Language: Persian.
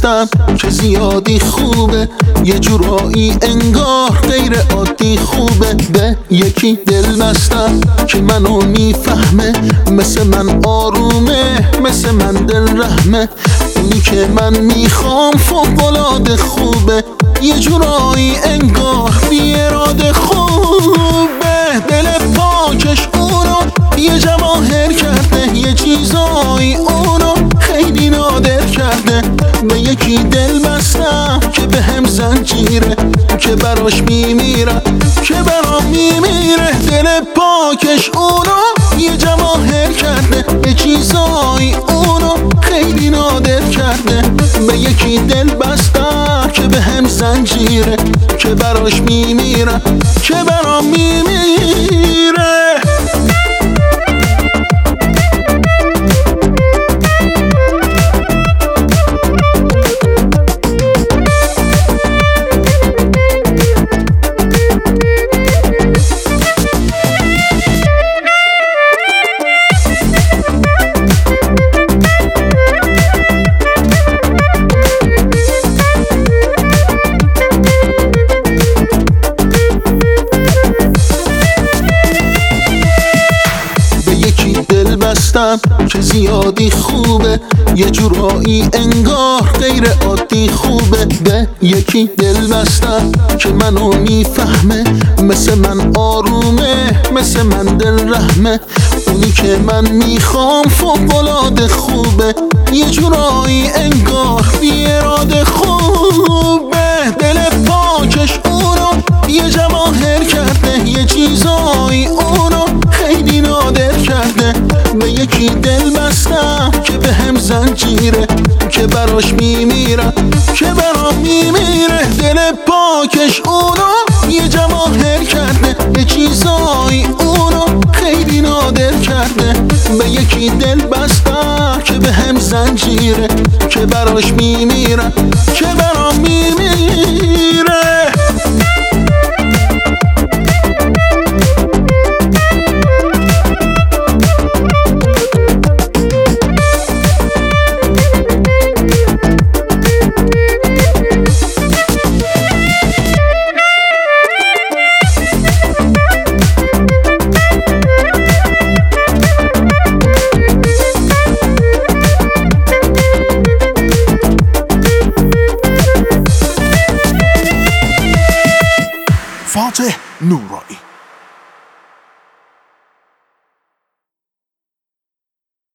بستم که زیادی خوبه، یه جورایی انگار غیر عادی خوبه. به یکی دل بستم که منو میفهمه، مثل من آرومه، مثل من دل رحمه. اونی که من میخوام فوق‌العاده خوبه، یه جورایی انگار بی اراده خوبه. دل پاکش اونو یه جواهر کرده، یه چیزایی اونو خیلی نادر کرده. به یکی دل بستم که به هم زنجیره، که براش میمیرم، که برام میمیره. دل پاکش اونو یه جواهر کرده، یه چیزایی اونو خیلی نادر کرده. به یکی دل بستم که به هم زنجیره، که براش میمیرم، که برام میمیره. که زیادی خوبه، یه جورایی انگار غیر عادی خوبه. به یکی دل بستم که منو میفهمه، مثل من آرومه، مثل من دل رحمه. اونی که من میخوام فوق‌العاده خوبه، یه جورایی انگار بی اراده خوبه. دل پاکش اونو یه جواهر کرده، یه چیزایی اونو خیلی نادر کرده. به یکی دل بستم که به هم زنجیره، که براش میمیرم، که برام میمیره. دل پاکش اونو یه جواهر کرده، یه چیزایی اونو خیلی نادر کرده. به یکی دل بستم که به هم زنجیره، که براش میمیرم، که برام میمیره. فاتح نورایی.